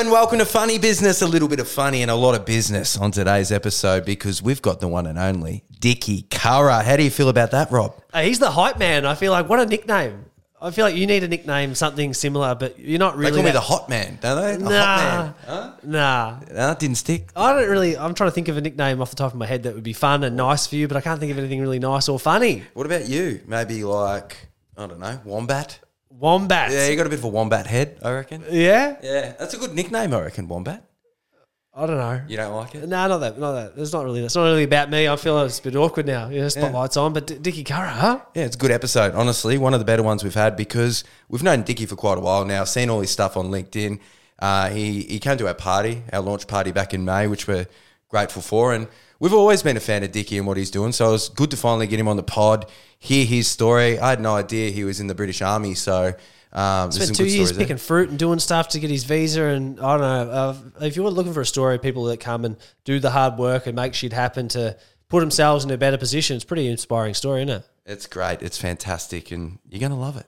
and welcome to Funny Business. A little bit of funny and a lot of business on today's episode because we've got the one and only Dickie Curra. How do you feel about that, Rob? He's the hype man. I feel like, what a nickname. I feel like you need a nickname, something similar, but you're not really. They call me the Hot Man, don't they? The Nah. Hot Man. Huh? Nah. No, it didn't stick. I'm trying to think of a nickname off the top of my head that would be fun and nice for you, but I can't think of anything really nice or funny. What about you? Maybe like, I don't know, Wombat? Wombat. Yeah, you got a bit of a wombat head, I reckon. Yeah? Yeah, that's a good nickname, I reckon, Wombat. I don't know. You don't like it? No, not that. That's not really about me. I feel it's a bit awkward now. Yeah, spotlight's on, but Dickie Curra, huh? Yeah, it's a good episode, honestly. One of the better ones we've had because we've known Dickie for quite a while now, seen all his stuff on LinkedIn. He came to our party, our launch party back in May, which we're grateful for. And we've always been a fan of Dickie and what he's doing. So it was good to finally get him on the pod, hear his story. I had no idea he was in the British Army. So spent 2 years picking fruit and doing stuff to get his visa. And I don't know, if you're looking for a story of people that come and do the hard work and make shit happen to put themselves in a better position, it's a pretty inspiring story, isn't it? It's great. It's fantastic. And you're going to love it.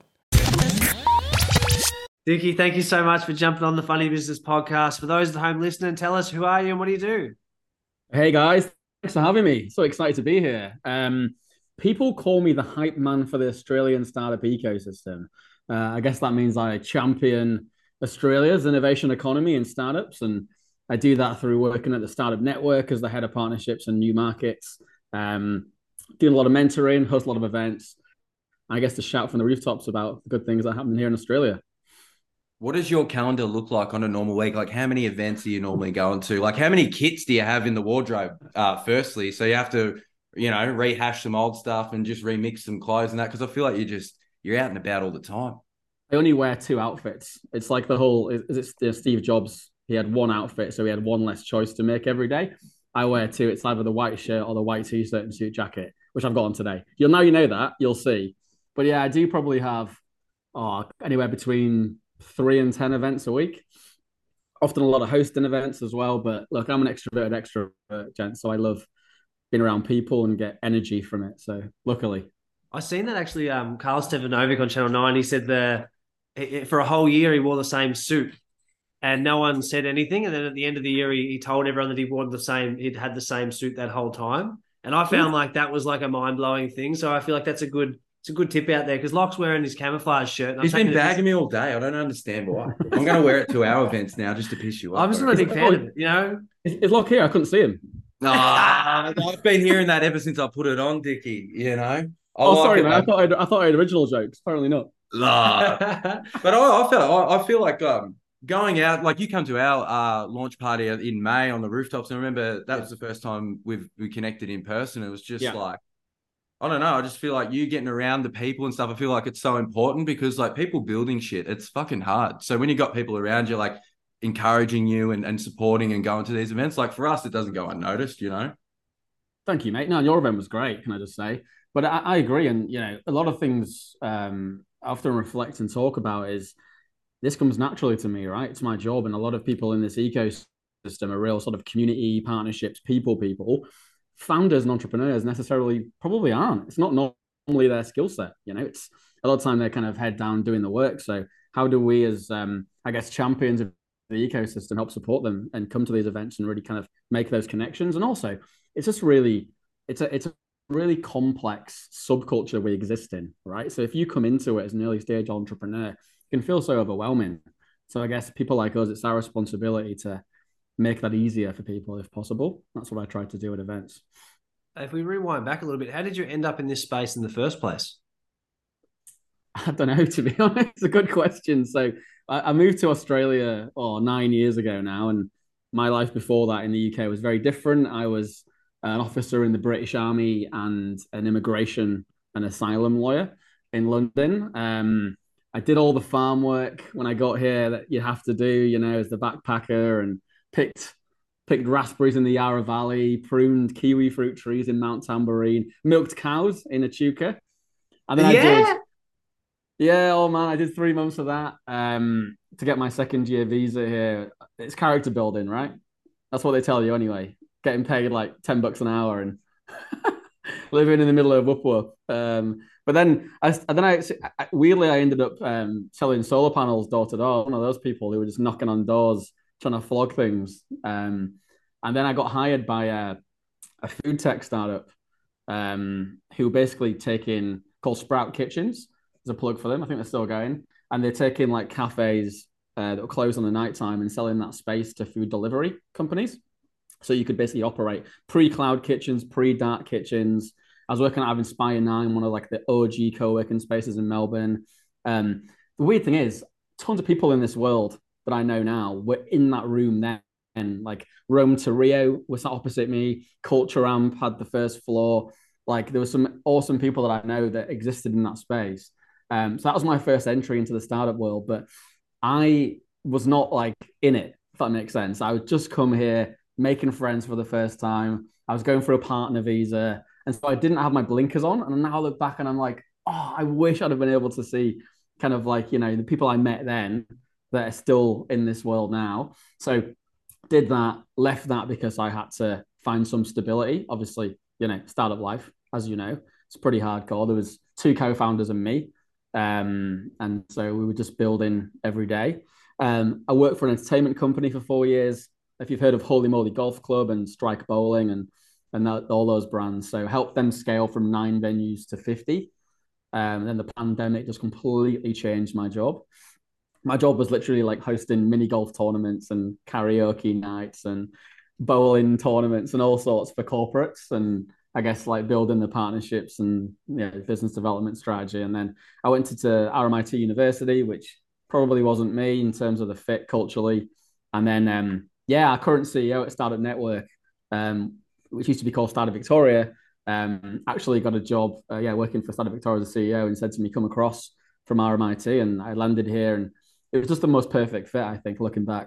Dickie, thank you so much for jumping on the Funny Business podcast. For those at home listening, tell us, who are you and what do you do? Hey guys, thanks for having me. So excited to be here. People call me the hype man for the Australian startup ecosystem. I guess that means I champion Australia's innovation economy and startups, and I do that through working at the Startup Network as the head of partnerships and new markets, doing a lot of mentoring, host a lot of events. I guess to shout from the rooftops about the good things that happen here in Australia. What does your calendar look like on a normal week? Like, how many events are you normally going to? Like, how many kits do you have in the wardrobe, firstly? So you have to, rehash some old stuff and just remix some clothes and that, because I feel like you're out and about all the time. I only wear 2 outfits. It's like the whole, Steve Jobs, he had 1 outfit, so he had 1 less choice to make every day. I wear 2. It's either the white shirt or the white t-shirt and suit jacket, which I've got on today. You know that, you'll see. But yeah, I do probably have anywhere between 3 and 10 events a week. Often a lot of hosting events as well. But look, I'm an extrovert, gent, so I love being around people and get energy from it. So luckily. I seen that actually. Carl Stevanovic on Channel 9, he said for a whole year he wore the same suit and no one said anything. And then at the end of the year, he told everyone that he'd had the same suit that whole time. And I found like that was like a mind-blowing thing. So I feel like it's a good tip out there because Locke's wearing his camouflage shirt. He's been bagging me all day. I don't understand why. I'm going to wear it to our events now just to piss you off. I'm just not a big fan of it, Is Locke here? I couldn't see him. I've been hearing that ever since I put it on, Dickie, Sorry, man. I thought I had original jokes. Apparently not. But I feel like going out, like you come to our launch party in May on the rooftops, and I remember that was the first time we connected in person. It was just like, I don't know, I just feel like you getting around the people and stuff, I feel like it's so important because like people building shit, it's fucking hard. So when you got people around you like encouraging you and supporting and going to these events, like for us, it doesn't go unnoticed, Thank you, mate. No, your event was great, can I just say? But I agree. And, a lot of things I often reflect and talk about is this comes naturally to me, right? It's my job. And a lot of people in this ecosystem are real sort of community partnerships, people. Founders and entrepreneurs necessarily probably aren't. It's not normally their skill set. It's a lot of time they're kind of head down doing the work. So how do we as, champions of the ecosystem help support them and come to these events and really kind of make those connections? And also, it's just really, it's a really complex subculture we exist in, right? So if you come into it as an early stage entrepreneur, it can feel so overwhelming. So I guess people like us, it's our responsibility to make that easier for people if possible. That's what I try to do at events. If we rewind back a little bit, how did you end up in this space in the first place? I don't know, to be honest. It's a good question. So I moved to Australia 9 years ago now, and my life before that in the UK was very different. I was an officer in the British Army and an immigration and asylum lawyer in London. I did all the farm work when I got here that you have to do, as the backpacker, and picked raspberries in the Yarra Valley, pruned kiwi fruit trees in Mount Tamborine, milked cows in Echuca. And then I did 3 months of that to get my second year visa here. It's character building, right? That's what they tell you anyway. Getting paid like $10 an hour and living in the middle of Upwa. But then weirdly I ended up selling solar panels door to door. One of those people who were just knocking on doors trying to flog things. And then I got hired by a food tech startup who basically take in called Sprout Kitchens. There's a plug for them. I think they're still going, and they're taking like cafes that will close on the nighttime and selling that space to food delivery companies. So you could basically operate pre-cloud kitchens, pre-dark kitchens. I was working out of Inspire 9, one of like the OG co-working spaces in Melbourne. The weird thing is, tons of people in this world that I know now were in that room then. And like Rome to Rio was opposite me. Culture Amp had the first floor. Like there were some awesome people that I know that existed in that space. So that was my first entry into the startup world. But I was not like in it, if that makes sense. I would just come here making friends for the first time. I was going for a partner visa. And so I didn't have my blinkers on. And now I look back and I'm like, oh, I wish I'd have been able to see kind of like, the people I met then that are still in this world now. So did that, left that because I had to find some stability. Obviously, startup life, as you know, it's pretty hardcore. There was 2 co-founders and me. And so we were just building every day. I worked for an entertainment company for 4 years. If you've heard of Holy Moly Golf Club and Strike Bowling and all those brands. So helped them scale from 9 venues to 50. And then the pandemic just completely changed my job. My job was literally like hosting mini golf tournaments and karaoke nights and bowling tournaments and all sorts for corporates. And I guess like building the partnerships and business development strategy. And then I went to RMIT University, which probably wasn't me in terms of the fit culturally. And then, our current CEO at Startup Network, which used to be called Startup Victoria, actually got a job, working for Startup Victoria as a CEO, and said to me, come across from RMIT. And I landed here, and it was just the most perfect fit, I think, looking back.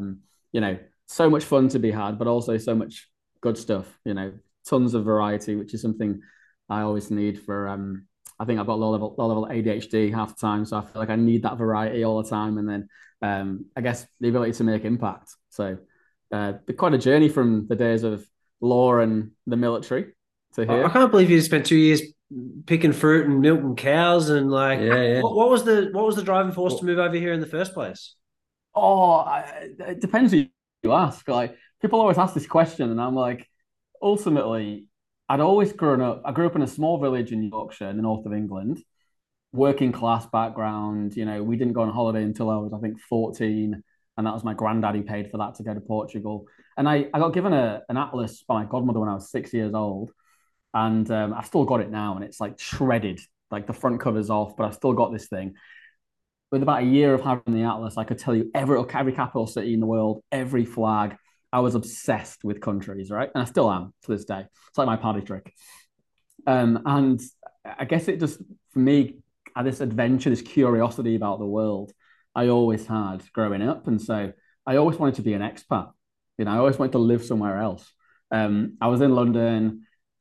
So much fun to be had, but also so much good stuff, tons of variety, which is something I always need for, I think I've got low level ADHD half the time. So I feel like I need that variety all the time. And then I guess the ability to make impact. So quite a journey from the days of law and the military to here. I can't believe you spent 2 years picking fruit and milking cows and like, what was the driving force to move over here in the first place? It depends who you ask. Like people always ask this question, and I'm like, ultimately, I grew up in a small village in Yorkshire, in the north of England, working class background. We didn't go on holiday until I was, I think, 14, and that was my granddad who paid for that to go to Portugal. And I got given an atlas by my godmother when I was 6 years old. And I've still got it now, and it's like shredded, like the front cover's off, but I've still got this thing. With about a year of having the atlas, I could tell you every capital city in the world, every flag. I was obsessed with countries, right? And I still am to this day. It's like my party trick. And I guess it just, for me, this adventure, this curiosity about the world, I always had growing up. And so I always wanted to be an expat. I always wanted to live somewhere else. I was in London,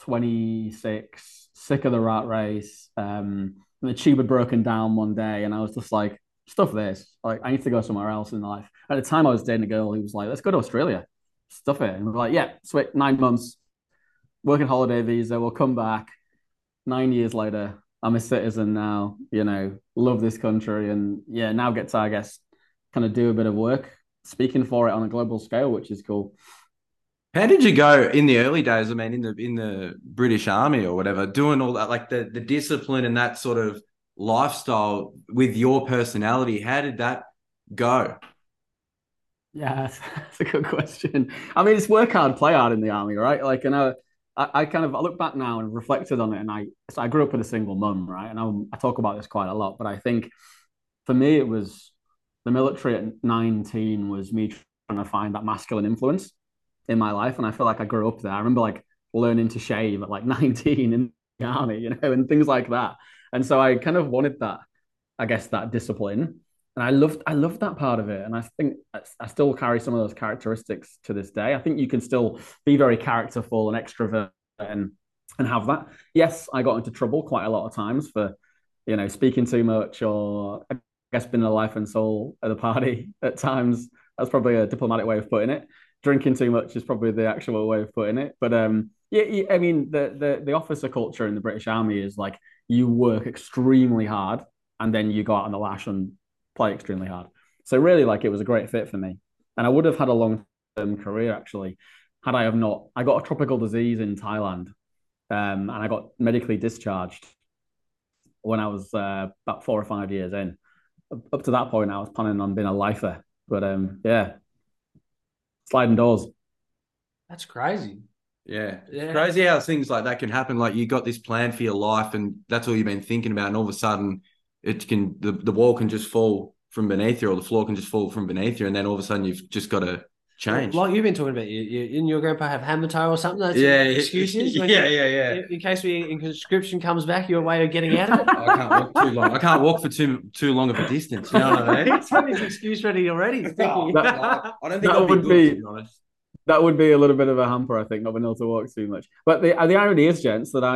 26, sick of the rat race. The tube had broken down one day, and I was just like, stuff this. Like, I need to go somewhere else in life. At the time, I was dating a girl who was like, let's go to Australia. Stuff it. And we were like, yeah, sweet, 9 months, working holiday visa, we'll come back. 9 years later, I'm a citizen now, love this country. And now get to, I guess, kind of do a bit of work, speaking for it on a global scale, which is cool. How did you go in the early days? I mean, in the British Army or whatever, doing all that, like the discipline and that sort of lifestyle with your personality. How did that go? Yeah, that's a good question. I mean, it's work hard, play hard in the army, right? Like, I kind of I look back now and reflected on it, and I grew up with a single mum, right? And I talk about this quite a lot, but I think for me it was the military at 19 was me trying to find that masculine influence in my life, and I feel like I grew up there. I remember like learning to shave at like 19 in the army, and things like that. And so I kind of wanted that, I guess, that discipline, and I loved that part of it. And I think I still carry some of those characteristics to this day. I think you can still be very characterful and extrovert and have that. Yes, I got into trouble quite a lot of times for, speaking too much, or I guess being the life and soul of the party at times. That's probably a diplomatic way of putting it. Drinking too much is probably the actual way of putting it. But I mean, the officer culture in the British Army is like you work extremely hard and then you go out on the lash and play extremely hard. So really, like, it was a great fit for me. and I would have had a long-term career actually had I have not. I got a tropical disease in Thailand, and I got medically discharged when I was about 4 or 5 years in. Up to that point, I was planning on being a lifer, but yeah, sliding doors. That's crazy. Yeah. It's crazy how things like that can happen. Like you got this plan for your life and that's all you've been thinking about. And all of a sudden the wall can just fall from beneath you or the floor can just fall from beneath you. And then all of a sudden you've just got to change. Like you've been talking about, you and your grandpa have hammer toe or something. That's excuses. Yeah. In case conscription comes back, your way of getting out of it. I can't walk too long. I can't walk for too long of a distance. You know what I mean? He's got his excuse ready already. I don't think that would be. That would be a little bit of a hamper, I think, not being able to walk too much. But the irony is, gents, that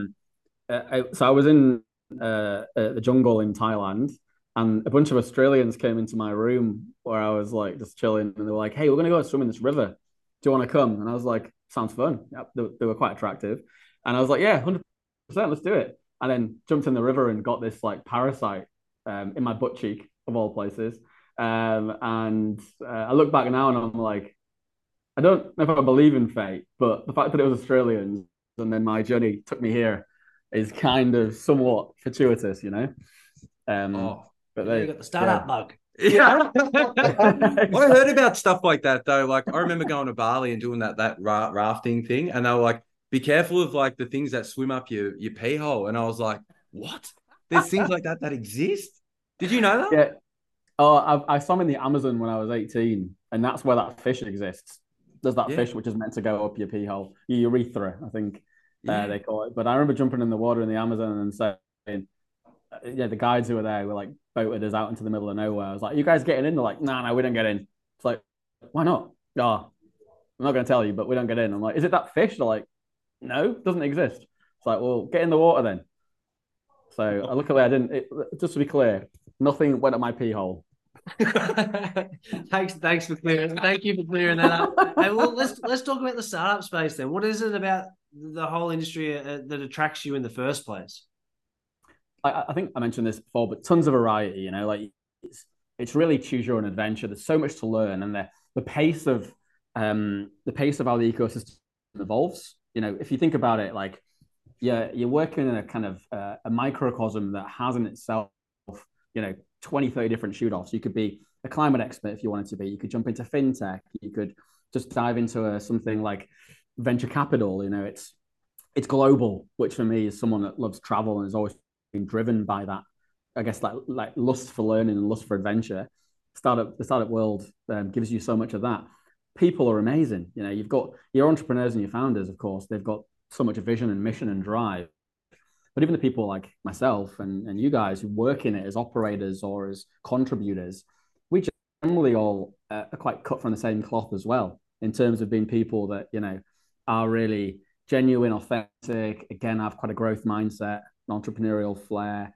I was in the jungle in Thailand, and a bunch of Australians came into my room where I was like just chilling, and they were like, "Hey, we're gonna go swim in this river. Do you want to come?" And I was like, "Sounds fun." Yep, they were quite attractive, and I was like, "Yeah, 100%, let's do it." And then jumped in the river and got this like parasite in my butt cheek of all places. And I look back now and I'm like, I don't know if I believe in fate, but the fact that it was Australians and then my journey took me here is kind of somewhat fortuitous, you know. But you got the startup bug. Yeah, I heard about stuff like that though. Like I remember going to Bali and doing that rafting thing, and they were like, "Be careful of like the things that swim up your pee hole." And I was like, "What? There's things like that exist?" Did you know that? Yeah. Oh, I swam in the Amazon when I was 18, and that's where that fish exists. There's that fish which is meant to go up your pee hole, your urethra, I think they call it. But I remember jumping in the water in the Amazon and saying, the guides who were there were like boated us out into the middle of nowhere. I was like, "You guys getting in?" They're like, "No, we don't get in." It's like, "Why not?" "Oh, I'm not going to tell you, but we don't get in." I'm like, "Is it that fish?" They're like, "No, it doesn't exist." It's like, "Well, get in the water then." So luckily I didn't. Just to be clear, nothing went up my pee hole. Thanks for clearing. Thank you for clearing that up. Hey, well, let's talk about the startup space then. What is it about the whole industry that attracts you in the first place? I think I mentioned this before, but tons of variety. You know, like it's really choose your own adventure. There's so much to learn, and the pace of how the ecosystem evolves. You know, if you think about it, like you're working in a kind of a microcosm that has in itself, 20, 30 different shoot-offs. You could be a climate expert if you wanted to be. You could jump into fintech. You could just dive into something like venture capital. You know, it's global, which for me is someone that loves travel and has always been driven by that. I guess like lust for learning and lust for adventure. The startup world gives you so much of that. People are amazing. You know, you've got your entrepreneurs and your founders, of course. They've got so much vision and mission and drive. But even the people like myself and you guys who work in it as operators or as contributors, we generally all are quite cut from the same cloth as well, in terms of being people that, are really genuine, authentic, again, have quite a growth mindset, an entrepreneurial flair.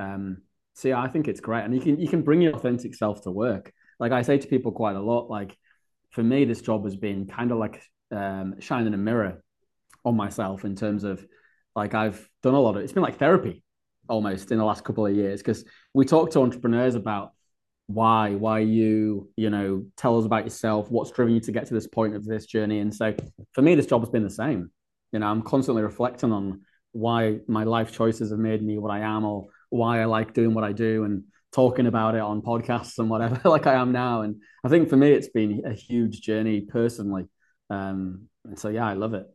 So yeah, I think it's great. And you can bring your authentic self to work. Like I say to people quite a lot, like for me, this job has been kind of like shining a mirror on myself in terms of, like I've done a lot of, it's been like therapy almost in the last couple of years, because we talk to entrepreneurs about why you tell us about yourself, what's driven you to get to this point of this journey. And so for me, this job has been the same. I'm constantly reflecting on why my life choices have made me what I am, or why I like doing what I do and talking about it on podcasts and whatever, like I am now. And I think for me, it's been a huge journey personally. And so, yeah, I love it.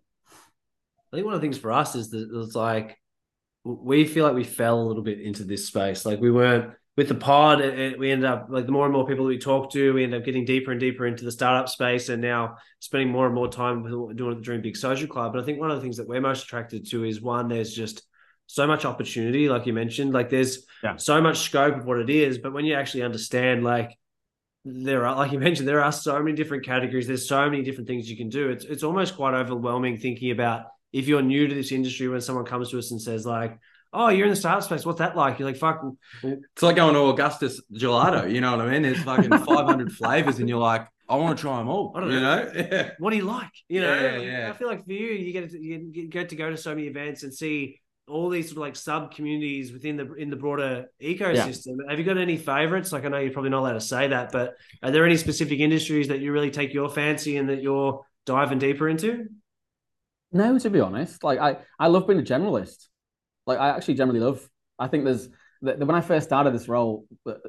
I think one of the things for us is that it's like we feel like we fell a little bit into this space. Like we weren't with the pod. We ended up like the more and more people that we talk to, we end up getting deeper and deeper into the startup space, and now spending more and more time with what we're doing at the Dream Big Social Club. But I think one of the things that we're most attracted to is one, there's just so much opportunity, like you mentioned. Like there's so much scope of what it is, but when you actually understand, like there are, like you mentioned, there are so many different categories. There's so many different things you can do. It's almost quite overwhelming thinking about, if you're new to this industry, when someone comes to us and says like, "Oh, you're in the startup space, what's that like?" You're like, "Fuck." It's like going to Augustus Gelato. You know what I mean? There's fucking 500 flavors, and you're like, "I want to try them all." I don't know. Yeah. What do you like? Yeah. I feel like for you, you get to go to so many events and see all these sort of like sub communities within the broader ecosystem. Yeah. Have you got any favorites? Like, I know you're probably not allowed to say that, but are there any specific industries that you really take your fancy and that you're diving deeper into? No, to be honest, like I love being a generalist. Like I actually generally love. I think when I first started this role,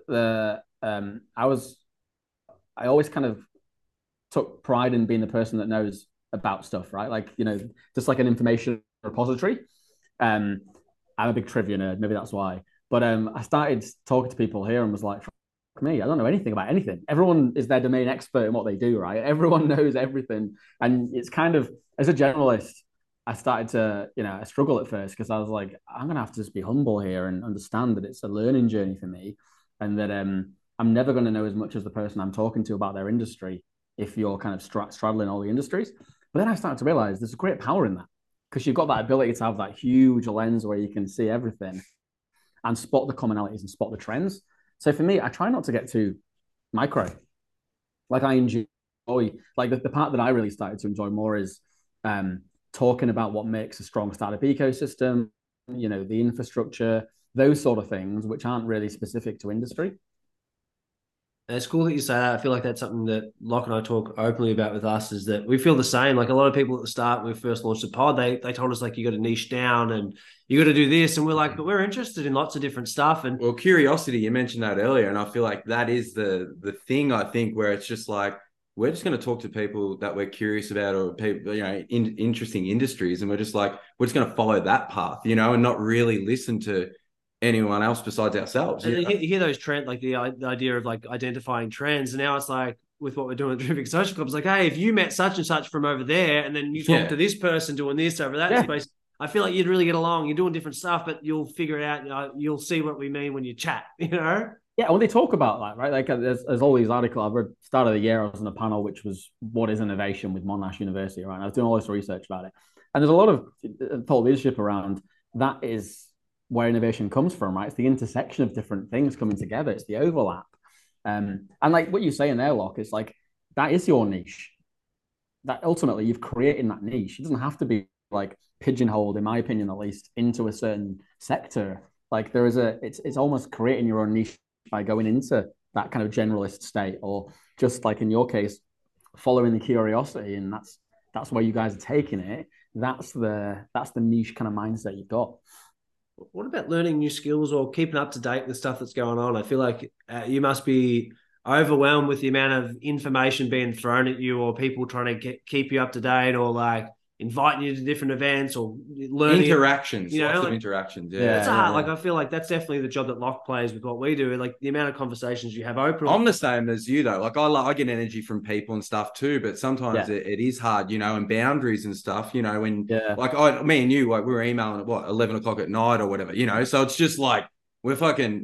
I always kind of took pride in being the person that knows about stuff, right? Like, just like an information repository. I'm a big trivia nerd, maybe that's why. But I started talking to people here and was like, fuck me, I don't know anything about anything. Everyone is their domain expert in what they do, right? Everyone knows everything. And it's kind of, as a generalist, I started to, I struggle at first because I was like, I'm going to have to just be humble here and understand that it's a learning journey for me and that I'm never going to know as much as the person I'm talking to about their industry if you're kind of straddling all the industries. But then I started to realize there's a great power in that because you've got that ability to have that huge lens where you can see everything and spot the commonalities and spot the trends. So for me, I try not to get too micro. Like I enjoy, like the part that I really started to enjoy more is talking about what makes a strong startup ecosystem, the infrastructure, those sort of things, which aren't really specific to industry. It's cool that you say that. I feel like that's something that Locke and I talk openly about with us is that we feel the same. Like a lot of people at the start, when we first launched the pod, they told us like, you got to niche down and you got to do this. And we're like, but we're interested in lots of different stuff. And well, curiosity, you mentioned that earlier. And I feel like that is the thing, I think, where it's just like, we're just going to talk to people that we're curious about or people, in interesting industries. And we're just like, we're just going to follow that path, and not really listen to anyone else besides ourselves. And you hear those trends, like the idea of like identifying trends. And now it's like with what we're doing at Terrific Social Club, it's like, hey, if you met such and such from over there, and then you talk to this person doing this over that space, I feel like you'd really get along. You're doing different stuff, but you'll figure it out. You'll see what we mean when you chat, Yeah, when they talk about that, right? Like there's all these articles. I've read start of the year, I was on a panel, which was what is innovation with Monash University, right? And I was doing all this research about it. And there's a lot of thought leadership around that is where innovation comes from, right? It's the intersection of different things coming together. It's the overlap. And like what you say in there, Locke, is like, that is your niche. That ultimately you've created that niche. It doesn't have to be like pigeonholed, in my opinion, at least, into a certain sector. Like it's almost creating your own niche by going into that kind of generalist state, or just like in your case, following the curiosity. And that's where you guys are taking it. That's the niche kind of mindset you've got. What about learning new skills or keeping up to date with stuff that's going on? I feel like you must be overwhelmed with the amount of information being thrown at you, or people trying to keep you up to date, or like inviting you to different events, or learning interactions, lots of interactions. Yeah, it's hard. Like I feel like that's definitely the job that Locke plays with what we do. Like the amount of conversations you have open. I'm the same as you though. Like I get energy from people and stuff too, but sometimes it is hard, and boundaries and stuff. When like me and you, like we were emailing at 11 o'clock at night or whatever. So it's just like you're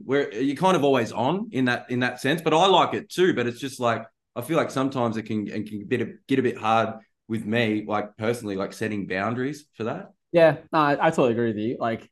kind of always on in that sense. But I like it too. But it's just like I feel like sometimes it can get a bit hard with me, like personally, like setting boundaries for that. Yeah, no, I totally agree with you. Like,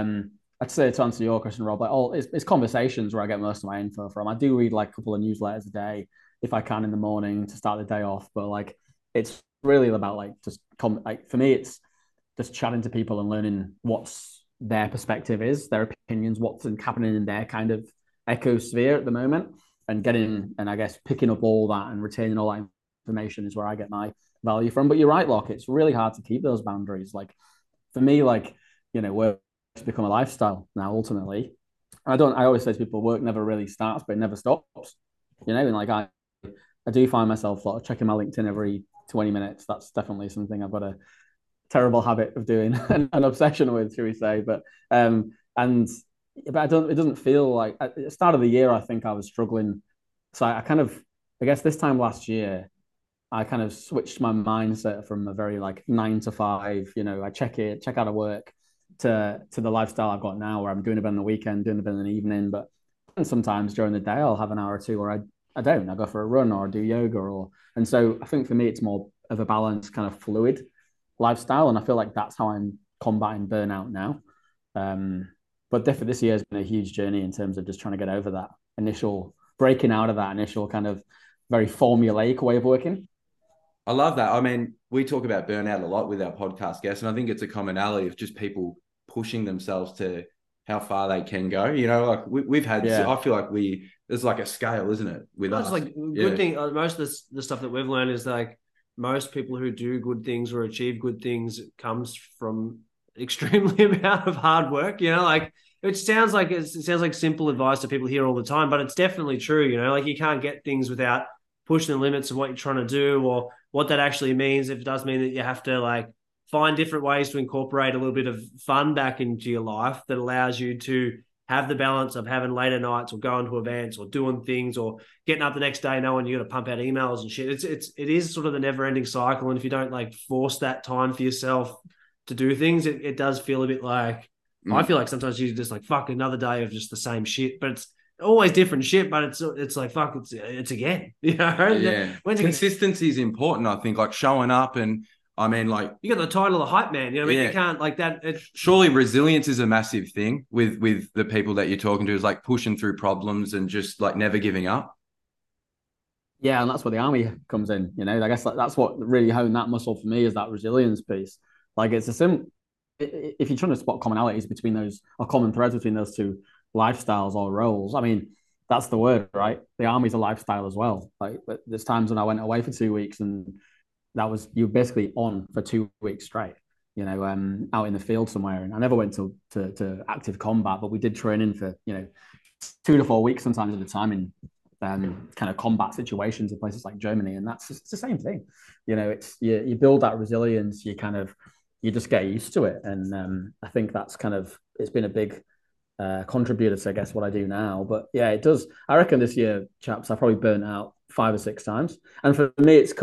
I'd say to answer your question, Rob, like, it's conversations where I get most of my info from. I do read like a couple of newsletters a day if I can in the morning to start the day off. But like, it's really about like just like for me, it's just chatting to people and learning what's their perspective is, their opinions, what's happening in their kind of ecosphere at the moment, and I guess picking up all that and retaining all that information is where I get my value from. But you're right, Locke, it's really hard to keep those boundaries. Like for me, like work's become a lifestyle now ultimately. I always say to people, work never really starts but it never stops, and like I do find myself like checking my LinkedIn every 20 minutes. That's definitely something I've got a terrible habit of doing, an obsession with, shall we say. But it doesn't feel like at the start of the year I think I was struggling. So I guess this time last year I kind of switched my mindset from a very like 9 to 5, I check out of work to the lifestyle I've got now, where I'm doing a bit on the weekend, doing a bit in the evening, but sometimes during the day I'll have an hour or two where I go for a run or do yoga, and so I think for me it's more of a balanced kind of fluid lifestyle, and I feel like that's how I'm combating burnout now. But definitely this year has been a huge journey in terms of just trying to get over that initial breaking out of that initial kind of very formulaic way of working. I love that. I mean, we talk about burnout a lot with our podcast guests, and I think it's a commonality of just people pushing themselves to how far they can go. You know, like we've had, I feel like there's like a scale, isn't it? With us. It's like good thing. Most of the stuff that we've learned is like most people who do good things or achieve good things comes from extremely amount of hard work. You know, like it sounds like simple advice that people hear all the time, but it's definitely true. You know, like you can't get things without pushing the limits of what you're trying to do or what that actually means. If it does mean that you have to like find different ways to incorporate a little bit of fun back into your life that allows you to have the balance of having later nights or going to events or doing things or getting up the next day knowing you got to pump out emails and shit. It is sort of the never ending cycle. And if you don't like force that time for yourself to do things, it does feel a bit like, I feel like sometimes you just like, fuck, another day of just the same shit, but it's always different shit, but it's like, fuck, it's again, you know? Yeah. Consistency is important, I think, like showing up. And I mean, like, you got the title of hype man, you know what I mean? You can't like that. Surely resilience is a massive thing with the people that you're talking to, is like pushing through problems and just like never giving up. Yeah, and that's where the army comes in. You know, I guess that's what really honed that muscle for me, is that resilience piece. Like it's if you're trying to spot commonalities between those, or common threads between those two lifestyles or roles, I mean, that's the word, right? The army's a lifestyle as well. Like there's times when I went away for 2 weeks and that was, you were basically on for 2 weeks straight, you know, out in the field somewhere. And I never went to active combat, but we did training for, you know, 2 to 4 weeks sometimes at a time in kind of combat situations in places like Germany. And it's the same thing. You know, it's you build that resilience, you just get used to it. And I think that's it's been a big contributor to, I guess, what I do now. But yeah, it does. I reckon this year, chaps, I probably burnt out 5 or 6 times. And for me, it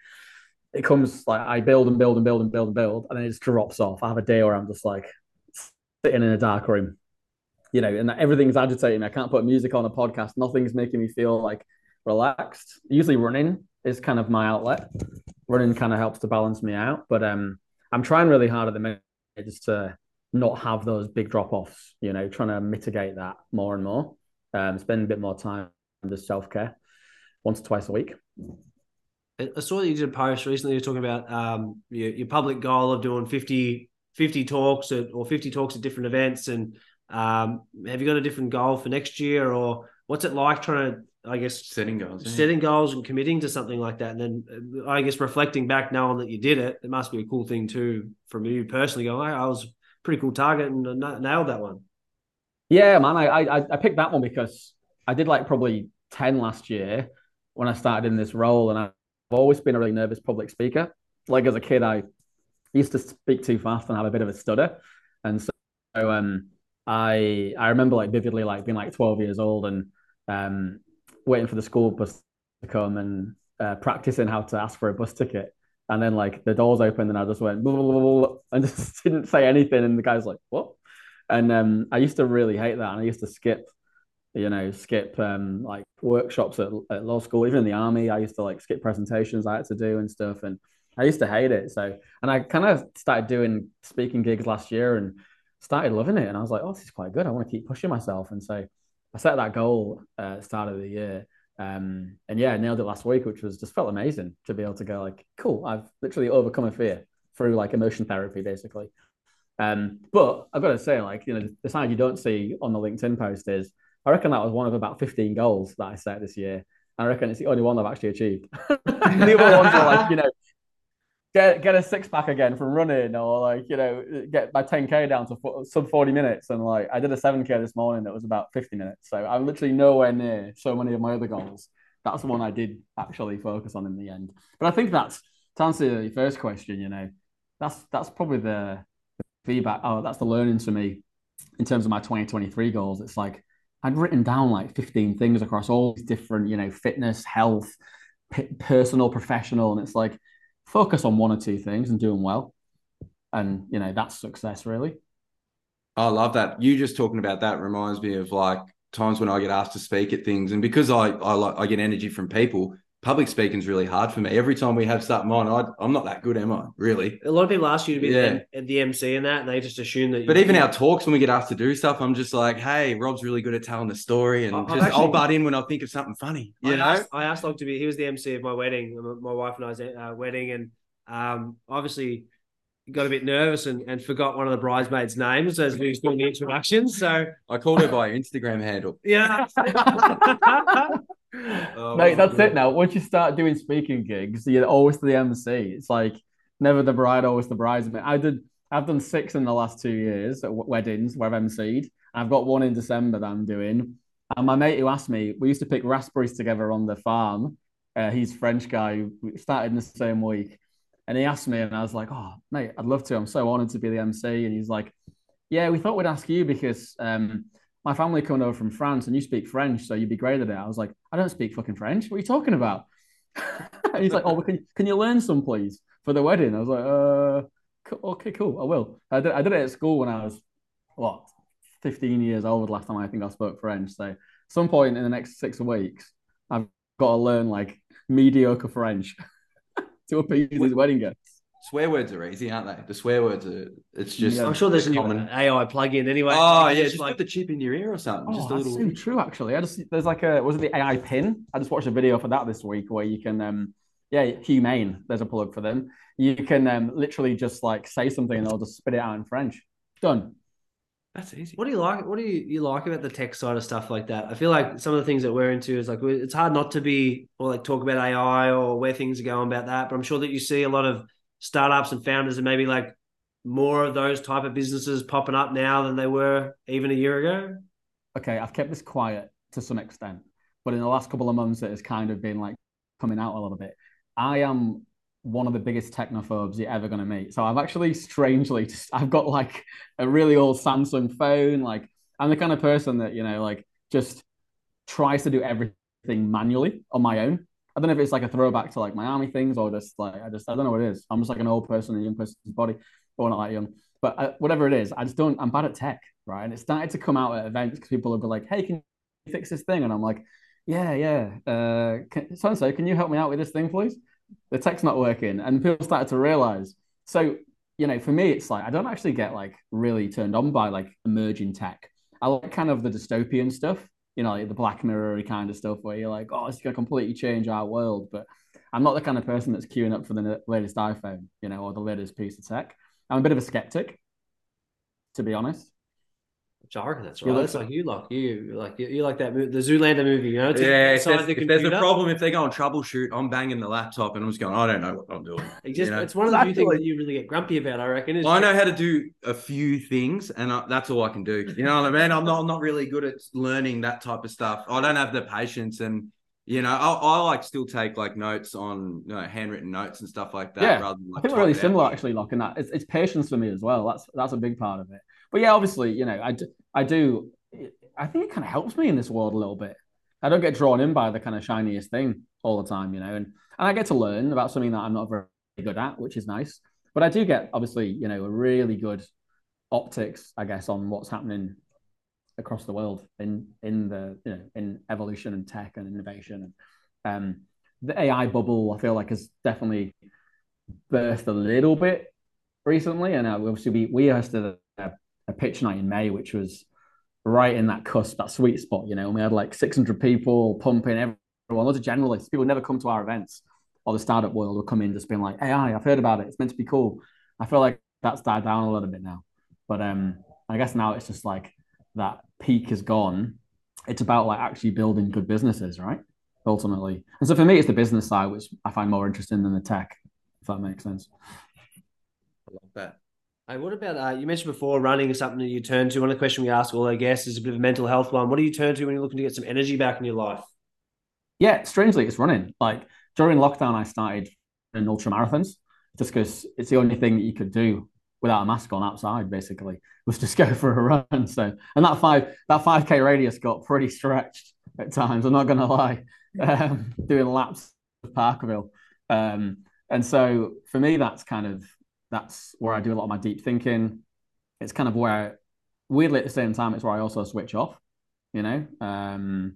comes like I build and build and build and build and build, and then it just drops off. I have a day where I'm just like sitting in a dark room, you know, and everything's agitating me. I can't put music on, a podcast. Nothing's making me feel like relaxed. Usually running is kind of my outlet. Running kind of helps to balance me out. But I'm trying really hard at the minute just to not have those big drop-offs, you know, trying to mitigate that more and more. Spend a bit more time on just self-care once or twice a week. I saw that you did a post recently. You're talking about your public goal of doing 50 talks or 50 talks at different events. And have you got a different goal for next year, or what's it like trying to, I guess, setting goals and committing to something like that? And then I guess reflecting back, knowing that you did it, it must be a cool thing too from you personally going, I was a pretty cool target and nailed that one. Yeah, man. I picked that one because I did like probably 10 last year when I started in this role, and I've always been a really nervous public speaker. Like as a kid, I used to speak too fast and have a bit of a stutter. And so I remember like vividly like being like 12 years old and waiting for the school bus to come and practicing how to ask for a bus ticket. And then like the doors opened and I just went blah, blah, blah, blah, and just didn't say anything. And the guy's like, what? And I used to really hate that. And I used to skip like workshops at law school, even in the army. I used to like skip presentations I had to do and stuff. And I used to hate it. So, and I kind of started doing speaking gigs last year and started loving it. And I was like, oh, this is quite good. I want to keep pushing myself. And so I set that goal at the start of the year. And yeah, I nailed it last week, which was just felt amazing to be able to go like, cool, I've literally overcome a fear through like emotion therapy, basically. But I've got to say, like, you know, the side you don't see on the LinkedIn post is, I reckon that was one of about 15 goals that I set this year. I reckon it's the only one I've actually achieved. The other ones are like, you know, get a 6-pack again from running, or like, you know, get my 10K down to sub 40 minutes. And like, I did a 7K this morning that was about 50 minutes. So I'm literally nowhere near so many of my other goals. That's the one I did actually focus on in the end. But I think to answer your first question, you know, that's probably the feedback. Oh, that's the learning to me in terms of my 2023 goals. It's like, I'd written down like 15 things across all these different, you know, fitness, health, personal, professional. And it's like, focus on 1 or 2 things and do them well. And, you know, that's success, really. I love that. You just talking about that reminds me of like times when I get asked to speak at things. And because I get energy from people, public speaking is really hard for me. Every time we have something on, I'm not that good, am I? Really? A lot of people ask you to be the MC and that, and they just assume that. But even our talks, when we get asked to do stuff, I'm just like, hey, Rob's really good at telling the story, and I'll butt in when I think of something funny. I asked Locke to be. He was the MC of my wedding, my wife and I's wedding, and obviously, got a bit nervous and forgot one of the bridesmaids' names as we was doing the introduction. So I called her by Instagram handle. yeah. Mate, that's it now. Once you start doing speaking gigs, you're always the MC. It's like never the bride, always the bridesmaid. I've done 6 in the last 2 years at weddings where I've MC'd. I've got one in December that I'm doing. And my mate who asked me, we used to pick raspberries together on the farm. He's a French guy. We started in the same week. And he asked me, and I was like, oh, mate, I'd love to. I'm so honored to be the MC. And he's like, yeah, we thought we'd ask you because my family coming over from France and you speak French, so you'd be great at it. I was like, I don't speak fucking French. What are you talking about? And he's like, oh, well, can you learn some, please, for the wedding? I was like, okay, cool, I will. I did it at school when I was, 15 years old last time I think I spoke French. So some point in the next 6 weeks, I've got to learn like mediocre French to appease his wedding guests. Swear words are easy, aren't they? The swear words are. It's just. Yeah, I'm sure there's a new AI plug-in anyway. Oh yeah, just like put the chip in your ear or something. Oh, just a that's little. so true. Actually, there's like was it the AI pin? I just watched a video for that this week where you can Humane. There's a plug for them. You can literally just like say something and they'll just spit it out in French. Done. That's easy. What do you like? What do you like about the tech side of stuff like that? I feel like some of the things that we're into is like it's hard not to be or like talk about AI or where things are going about that. But I'm sure that you see a lot of startups and founders and maybe like more of those type of businesses popping up now than they were even a year ago. Okay, I've kept this quiet to some extent, but in the last couple of months, it has kind of been like coming out a little bit. I am one of the biggest technophobes you're ever going to meet. So I've actually I've got like a really old Samsung phone. Like I'm the kind of person that, like just tries to do everything manually on my own. I don't know if it's like a throwback to like my army things or just like, I don't know what it is. I'm just like an old person in a young person's body, but we're not that young. But whatever it is, I'm bad at tech, right? And it started to come out at events because people would be like, hey, can you fix this thing? And I'm like, yeah. So-and-so, can you help me out with this thing, please? The tech's not working. And people started to realize. So, for me, it's like, I don't actually get like really turned on by like emerging tech. I like kind of the dystopian stuff, like the Black Mirror kind of stuff where you're like, oh, it's going to completely change our world. But I'm not the kind of person that's queuing up for the latest iPhone, or the latest piece of tech. I'm a bit of a skeptic, to be honest. I reckon that's right. That's like you like that movie, the Zoolander movie. If there's a problem, if they're going troubleshoot, I'm banging the laptop and I'm just going, I don't know what I'm doing. It's one of the few things that you really get grumpy about, I reckon. I know how to do a few things, and that's all I can do. You know what I mean? I'm not really good at learning that type of stuff. I don't have the patience, and I like still take like notes on handwritten notes and stuff like that. Yeah, rather than, like, I think we're really similar actually, Locke, in that it's patience for me as well. That's a big part of it. But yeah, obviously, I do. I think it kind of helps me in this world a little bit. I don't get drawn in by the kind of shiniest thing all the time, and I get to learn about something that I'm not very good at, which is nice. But I do get obviously, a really good optics, I guess, on what's happening across the world in evolution and tech and innovation. And the AI bubble, I feel like, has definitely burst a little bit recently. And obviously, we hosted a pitch night in May, which was right in that cusp, that sweet spot, and we had like 600 people pumping, everyone, loads of generalists. People never come to our events, or the startup world will come in just being like, AI, I've heard about it. It's meant to be cool. I feel like that's died down a little bit now. But I guess now it's just like that peak is gone. It's about like actually building good businesses, right? Ultimately. And so for me, it's the business side, which I find more interesting than the tech, if that makes sense. I love that. Hey, what about, you mentioned before running is something that you turn to. One of the questions we ask all our guests is a bit of a mental health one. What do you turn to when you're looking to get some energy back in your life? Yeah, strangely, it's running. Like during lockdown, I started in ultra marathons just because it's the only thing that you could do without a mask on outside, basically, was just go for a run. So, and that 5K radius got pretty stretched at times. I'm not going to lie, doing laps of Parkerville. And so for me, that's where I do a lot of my deep thinking. It's kind of where, weirdly at the same time, it's where I also switch off, listen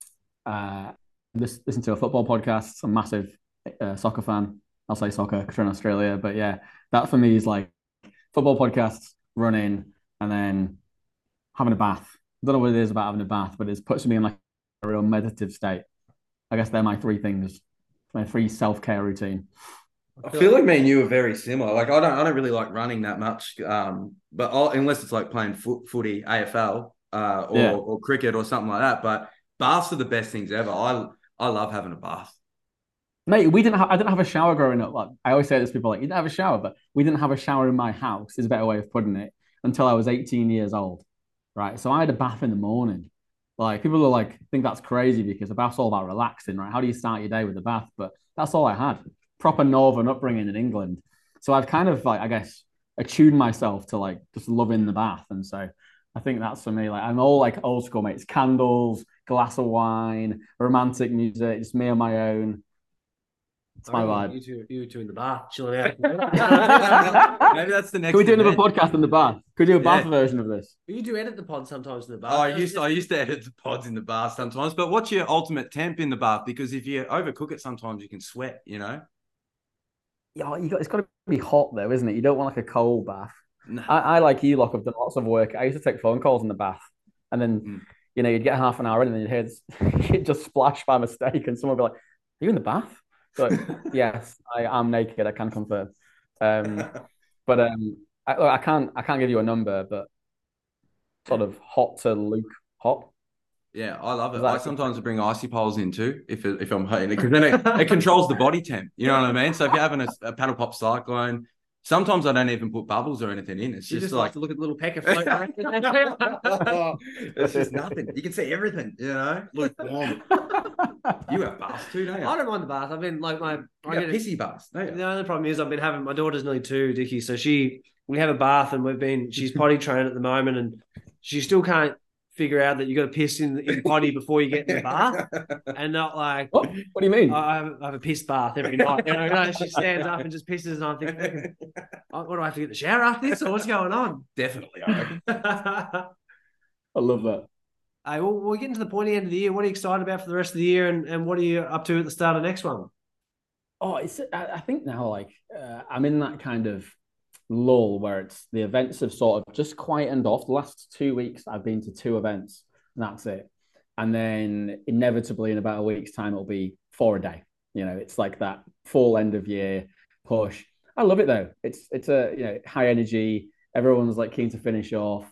to a football podcast. I'm a massive soccer fan. I'll say soccer because we're in Australia. But yeah, that for me is like football podcasts, running, and then having a bath. I don't know what it is about having a bath, but it puts me in like a real meditative state. I guess they're my 3 things, my 3 self-care routine. I feel like me and you are very similar. Like I don't really like running that much. But unless it's like playing footy, AFL, Yeah. or cricket or something like that. But baths are the best things ever. I love having a bath. Mate, I didn't have a shower growing up. Like I always say this to people, like, you didn't have a shower, but we didn't have a shower in my house, is a better way of putting it, until I was 18 years old. Right. So I had a bath in the morning. Like people are like, think that's crazy because a bath's all about relaxing, right? How do you start your day with a bath? But that's all I had. Proper northern upbringing in England. So I've kind of like, I guess, attuned myself to like just loving the bath. And so I think that's for me. Like I'm all like old school, mates. Candles, glass of wine, romantic music, just me on my own. It's my vibe. You two in the bar, chilling out. Maybe that's the next. Can we do another event. podcast in the bath? Could we do a bath version of this? You do edit the pod sometimes in the bar. Oh, I used to edit the pods in the bath sometimes. But what's your ultimate temp in the bath? Because if you overcook it, sometimes you can sweat. You know. Yeah, it's got to be hot though, isn't it? You don't want like a cold bath. No. I like you, Lock. I've done lots of work. I used to take phone calls in the bath, and then you'd get half an hour in, and then you'd hear it just splash by mistake, and someone would be like, "Are you in the bath?" So yes, I am naked. I can confirm. But I can't give you a number, but sort of hot to Luke hot. Yeah, I love it. I sometimes bring icy poles in too if I'm hurting it, because then it controls the body temp. You know what I mean? So if you're having a paddle pop cyclone, sometimes I don't even put bubbles or anything in. It's just like to look at the little pecker float around. It's just nothing. You can see everything. You know, look warm. You have baths too, don't you? I don't mind the bath. I've been like I get pissy baths. The only problem is I've been having my daughter's nearly 2, Dickie, so we have a bath and she's potty trained at the moment, and she still can't figure out that you got to piss in potty before you get in the bath, and not like what do you mean? I have a piss bath every night. You know, she stands up and just pisses, and I'm thinking, what do I have to get the shower after this, or what's going on? Definitely, I reckon. I love that. Well, we're getting to the pointy end of the year. What are you excited about for the rest of the year, and what are you up to at the start of next one? Oh, I think now like I'm in that kind of lull where it's the events have sort of just quietened off. The last 2 weeks, I've been to 2 events, and that's it. And then inevitably in about a week's time, it'll be 4 a day. You know, it's like that full end of year push. I love it though. It's a high energy. Everyone's like keen to finish off.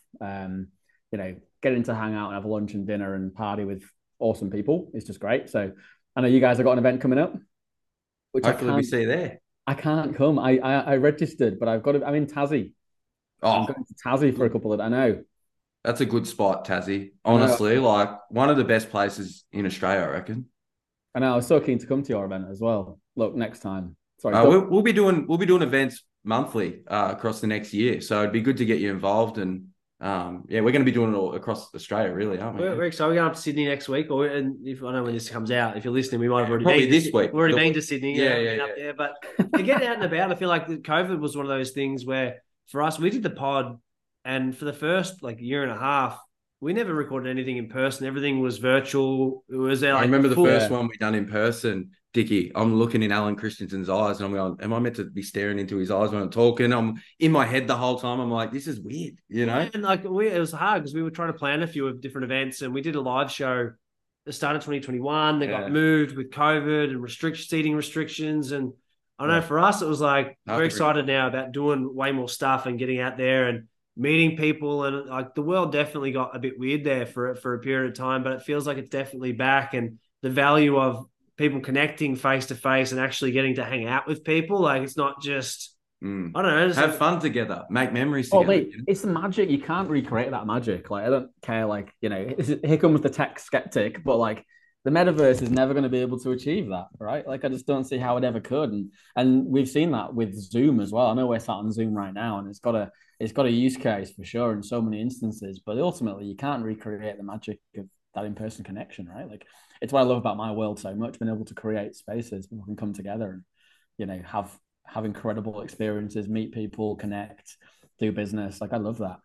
Getting to hang out and have lunch and dinner and party with awesome people is just great. So I know you guys have got an event coming up, which hopefully we see there. I can't come. I registered, but I'm in Tassie. I'm going to Tassie for a couple of. I know. That's a good spot, Tassie. Honestly, like one of the best places in Australia, I reckon. I know. I was so keen to come to your event as well. Look, next time. Sorry, we'll be doing events monthly across the next year, so it'd be good to get you involved. And we're going to be doing it all across Australia, really, aren't we? We're excited. We're going up to Sydney next week, and if I know when this comes out, if you're listening, we might have already probably been this week. We've already been to Sydney, yeah. Up there. But to get out and about, I feel like COVID was one of those things where for us, we did the pod, and for the first like year and a half, we never recorded anything in person. Everything was virtual. It was I remember the first one we done in person. Dickie, I'm looking in Alan Christensen's eyes, and I'm going, am I meant to be staring into his eyes when I'm talking? I'm in my head the whole time. I'm like, this is weird, you know? And like it was hard because we were trying to plan a few of different events, and we did a live show at the start of 2021. They got moved with COVID and seating restrictions. And I know for us, it was like, we're excited now about doing way more stuff and getting out there and meeting people. And like the world definitely got a bit weird there for a period of time, but it feels like it's definitely back. And the value of people connecting face to face and actually getting to hang out with people. Like it's not just, I don't know. Have fun together, make memories together. Mate, it's the magic. You can't recreate that magic. Like I don't care, like, here comes the tech skeptic, but like the metaverse is never going to be able to achieve that, right? Like I just don't see how it ever could. And we've seen that with Zoom as well. I know we're sat on Zoom right now, and it's got a use case for sure in so many instances, but ultimately you can't recreate the magic of that in-person connection, right? Like it's what I love about my world so much, being able to create spaces where we can come together and, have incredible experiences, meet people, connect, do business. Like I love that.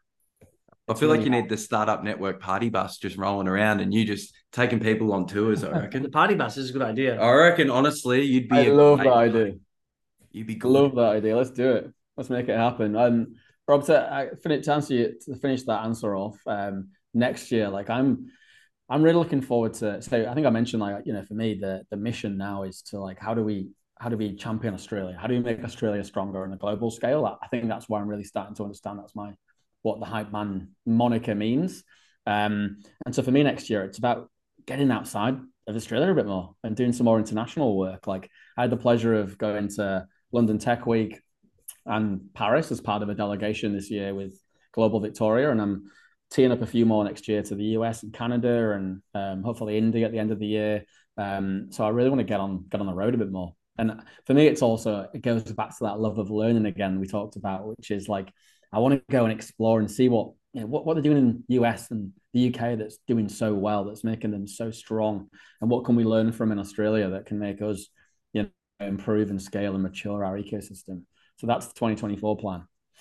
I feel like you need the startup network party bus just rolling around and you just taking people on tours, I reckon. The party bus is a good idea. I reckon, honestly, you'd be... I love that idea. You'd be good. Love that idea. Let's do it. Let's make it happen. Rob, to finish that answer off, next year, like I'm really looking forward to. So I think I mentioned, like, for me, the mission now is to like, how do we how do we champion Australia? How do we make Australia stronger on a global scale? I think that's where I'm really starting to understand what the hype man moniker means. And so for me next year, it's about getting outside of Australia a bit more and doing some more international work. Like I had the pleasure of going to London Tech Week and Paris as part of a delegation this year with Global Victoria, and I'm teeing up a few more next year to the US and Canada and hopefully India at the end of the year. So I really want to get on the road a bit more. And for me, it goes back to that love of learning again we talked about, which is like I want to go and explore and see what they're doing in the US and the UK that's doing so well, that's making them so strong, and what can we learn from in Australia that can make us improve and scale and mature our ecosystem. So that's the 2024 plan.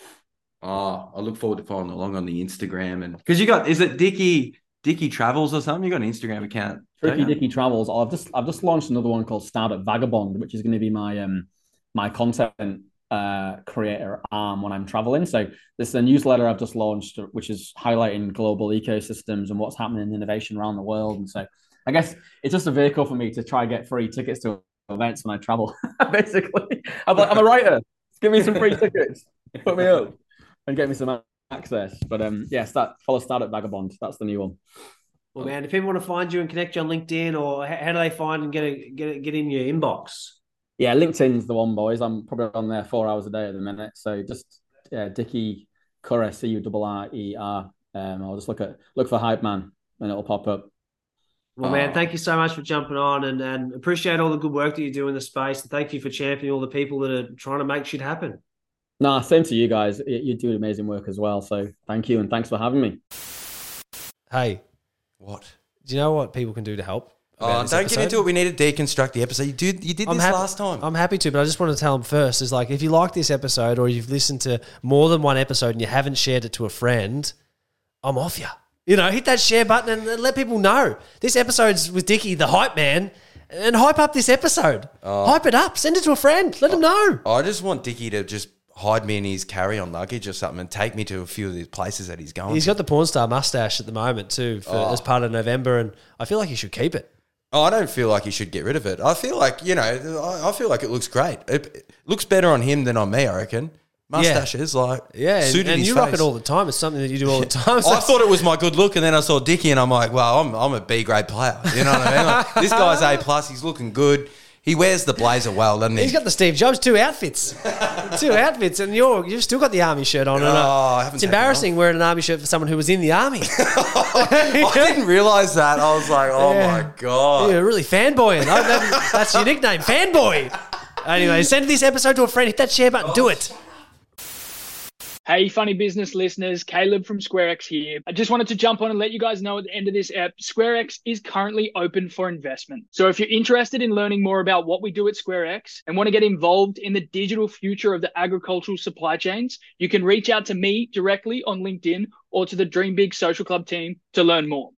Oh, I look forward to following along on the Instagram, and because is it Dicky Travels or something? You got an Instagram account? Tricky Dicky Travels. I've just launched another one called Startup Vagabond, which is going to be my my content creator arm when I'm traveling. So this is a newsletter I've just launched, which is highlighting global ecosystems and what's happening in innovation around the world. And so I guess it's just a vehicle for me to try and get free tickets to events when I travel. Basically, I'm a writer. Give me some free tickets, put me up, and get me some access. But follow Startup Vagabond. That's the new one. Well, man, if people want to find you and connect you on LinkedIn, or how do they find and get in your inbox? Yeah, LinkedIn's the one, boys. I'm probably on there 4 hours a day at the minute. So just Dicky Currer, Currer. I'll just look for Hype Man and it'll pop up. Well, man, thank you so much for jumping on and appreciate all the good work that you do in the space. And thank you for championing all the people that are trying to make shit happen. Nah, same to you guys. You do amazing work as well. So thank you and thanks for having me. Hey. What? Do you know what people can do to help? Don't get into it. We need to deconstruct the episode. You did this last time. I'm happy to, but I just want to tell them first is like, if you like this episode or you've listened to more than one episode and you haven't shared it to a friend, I'm off you. Hit that share button and let people know. This episode's with Dicky, the hype man, and hype up this episode. Hype it up. Send it to a friend. Let them know. I just want Dicky to just hide me in his carry-on luggage or something and take me to a few of these places that he's going. He's got the porn star mustache at the moment too as part of November, and I feel like he should keep it. I don't feel like he should get rid of it. I feel like, I feel like it looks great. It looks better on him than on me, I reckon. Mustaches, suited his face. And you rock it all the time. It's something that you do all the time. I thought it was my good look, and then I saw Dicky, and I'm like, well, I'm a B-grade player. You know what I mean? Like, this guy's A+. He's looking good. He wears the blazer well, doesn't he? He's got the Steve Jobs 2 outfits. 2 outfits, and you've still got the army shirt on. It's embarrassing wearing an army shirt for someone who was in the army. I didn't realise that. I was like, my God. You're really fanboying. That's your nickname, fanboy. Anyway, send this episode to a friend. Hit that share button. Do it. Hey, funny business listeners, Caleb from SquareX here. I just wanted to jump on and let you guys know at the end of this ep, SquareX is currently open for investment. So if you're interested in learning more about what we do at SquareX and want to get involved in the digital future of the agricultural supply chains, you can reach out to me directly on LinkedIn or to the Dream Big Social Club team to learn more.